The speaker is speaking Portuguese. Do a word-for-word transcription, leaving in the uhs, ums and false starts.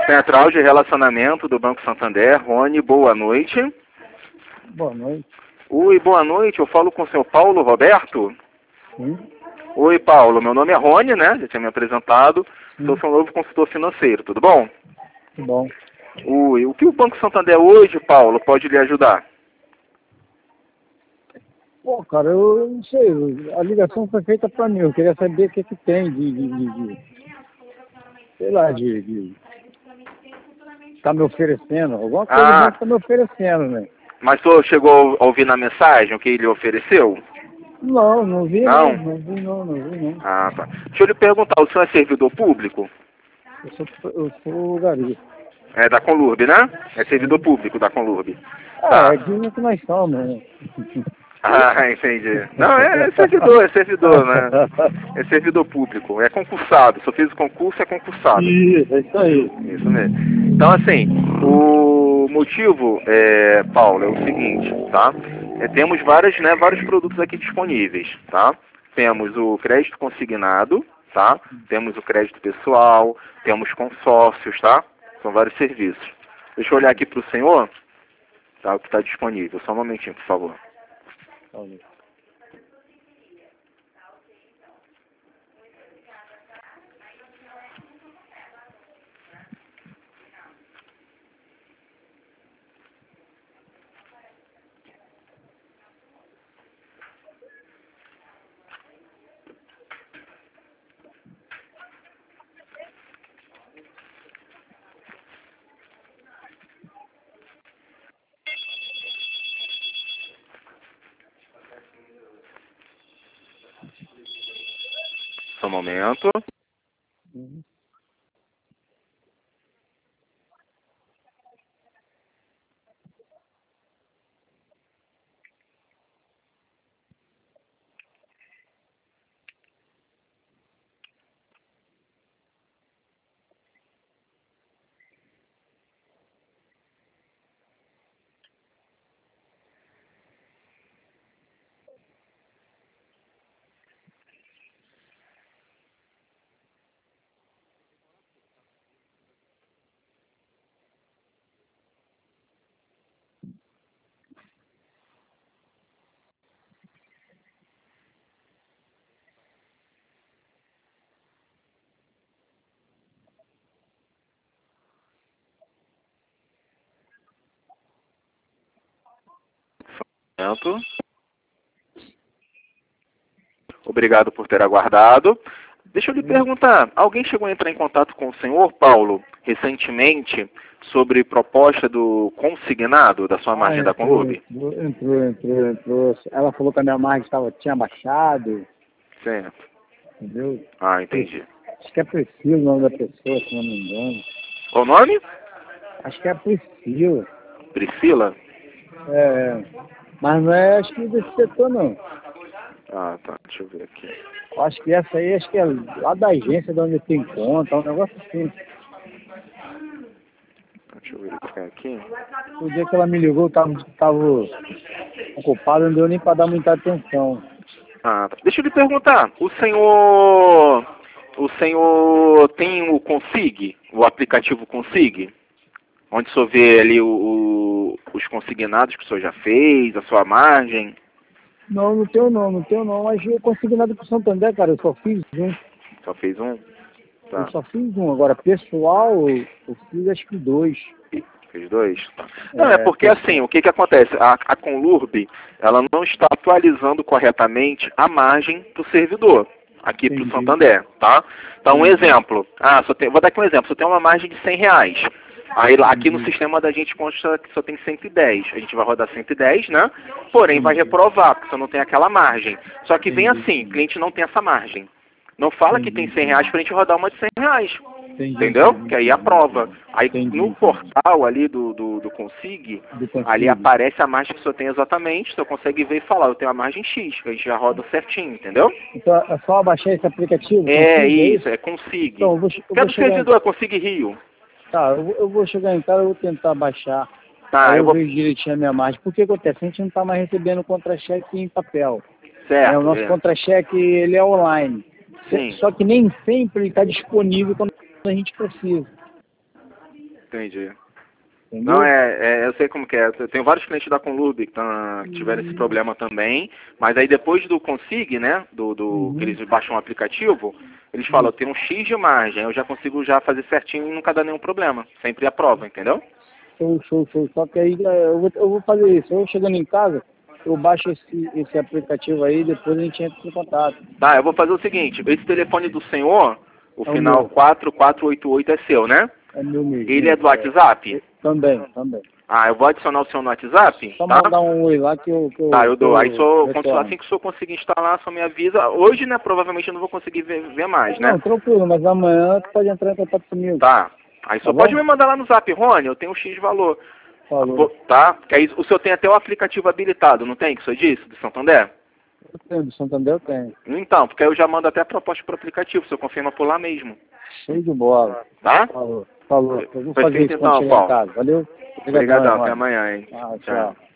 Central de Relacionamento do Banco Santander, Rony, boa noite. Boa noite. Oi, boa noite, eu falo com o senhor Paulo Roberto? Sim. Oi, Paulo, meu nome é Rony, né, já tinha me apresentado, Sim. sou seu novo consultor financeiro, tudo bom? Tudo bom. Oi, o que o Banco Santander hoje, Paulo, pode lhe ajudar? Pô, cara, eu não sei, a ligação foi feita pra mim, eu queria saber o que que tem de, de, de, de sei lá, de, de tá me oferecendo, alguma coisa Ah, o banco tá me oferecendo, né? mas o senhor chegou a ouvir na mensagem o que ele ofereceu? Não, não vi não, Não? não vi não, não vi não. Ah, tá. Deixa eu lhe perguntar, o senhor é servidor público? Eu sou, eu sou gari. É da Conlurb, né? É servidor Sim. público da Conlurb. Ah, Tá. é digno que nós somos, né? Ah, entendi. Não, é, é servidor, é servidor, né? É servidor público, é concursado. Se eu fiz o concurso, é concursado. Isso, é isso aí. Isso mesmo. Então, assim, o motivo, é, Paulo, é o seguinte, tá? É, temos várias, né, vários produtos aqui disponíveis, tá? Temos o crédito consignado, tá? Temos o crédito pessoal, temos consórcios, tá? São vários serviços. Deixa eu olhar aqui para o senhor, tá? O que está disponível. Só um momentinho, por favor. Só um momento. Uhum. Só um momento. Obrigado por ter aguardado. Deixa eu lhe perguntar, alguém chegou a entrar em contato com o senhor, Paulo, recentemente, sobre proposta do consignado da sua Ah, margem da entrou, Conlub? entrou, entrou, entrou, entrou. Ela falou que a minha margem tava, tinha baixado, Certo. entendeu? Ah, entendi. Acho que é Priscila o nome da pessoa, se não me engano. Qual o nome? Acho que é Priscila. Priscila? É, mas não é, acho que desse setor não. Ah, tá. Deixa eu ver aqui. Eu acho que essa aí, acho que é lá da agência de onde tem conta, um negócio assim. Deixa eu verificar aqui. O dia que ela me ligou, eu tava, tava ocupado, não deu nem para dar muita atenção. Ah, tá. Deixa eu lhe perguntar, o senhor... O senhor tem o Consig, o aplicativo Consig? Onde o senhor vê ali o, o- os consignados que o senhor já fez, a sua margem? Não, não tenho não, não tenho não. Mas eu consegui nada pro Santander, cara, eu só fiz um. Só fez um? Eu Tá. só fiz um. Agora, pessoal, eu eu fiz acho que dois. Fez dois? Tá. Não, é É, porque pessoal. assim, o que que acontece? A, a Conlurb, ela não está atualizando corretamente a margem do servidor aqui para o Entendi, Santander, tá? Então, um entendi, exemplo. Ah, só tem, vou dar aqui um exemplo. Só tem uma margem de cem reais. Aí lá aqui no entendi, sistema da gente consta que só tem cento e dez. A gente vai rodar cento e dez, né? Porém, vai entendi, reprovar, porque só não tem aquela margem. Só que vem entendi, assim, cliente não tem essa margem. Não fala que entendi, tem cem entendi, reais para a gente rodar uma de cem reais. entendi, Entendeu? entendi, Que aí entendi, aprova. Aí entendi, no entendi. portal ali do, do, do Consig, Do ali consigo. aparece a margem que o senhor tem exatamente, o senhor consegue ver e falar, eu tenho a margem X, que a gente já roda certinho, entendeu? Então, é só baixar esse aplicativo, É consigo, é isso, isso? é Consig. Então, eu vou, che- eu Que é vou do chegar em... servidor, é Consig Rio. Tá, eu vou, eu vou chegar em casa, eu vou tentar baixar. Aí Tá, eu eu vou... vejo direitinho a minha margem. Por que acontece? A gente não está mais recebendo contra-cheque em papel. Né? O Certo, nosso é. contra-cheque, ele é online. Sim. Só que nem sempre ele está disponível quando a gente precisa. Entendi. Entendeu? Não, é, é, eu sei como que é. Eu tenho vários clientes da Conlube que, tão, que tiveram esse problema também, mas aí depois do Consig, né, do, do Uhum. que eles baixam o aplicativo, eles falam, tem um X de margem, eu já consigo já fazer certinho e nunca dá nenhum problema. Sempre aprova, entendeu? Show, show, show. Só que aí é, eu vou, eu vou fazer isso. Eu chegando em casa, eu baixo esse, esse aplicativo aí, depois a gente entra em contato. Tá, eu vou fazer o seguinte, esse telefone do senhor, o É o final meu. quatro quatro oito oito é seu, né? É meu mesmo. Ele é do WhatsApp? Também, também. Ah, eu vou adicionar o seu no WhatsApp, Só tá? mandar um oi lá que eu, que eu, Tá, eu que dou. Aí eu só, quando, retorno. assim que o senhor conseguir instalar, só me avisa. Hoje, né, provavelmente eu não vou conseguir ver, ver mais, né? Não, tranquilo, mas amanhã tu pode entrar em contato comigo. Tá. Aí só Tá pode bom? me mandar lá no Zap, Rony, eu tenho um X valor. Falou. Tá? Porque aí o senhor tem até o aplicativo habilitado, não tem, que o senhor disse, do Santander? Eu tenho, do Santander eu tenho. Então, porque aí eu já mando até a proposta pro aplicativo, o senhor confirma por lá mesmo. Show de bola. Tá? Falou. Falou. Eu vou Perfeito, fazer isso quando então, chegar em Paulo. casa. Valeu? Obrigadão, até irmão. amanhã, hein? Ah, Tchau. tchau.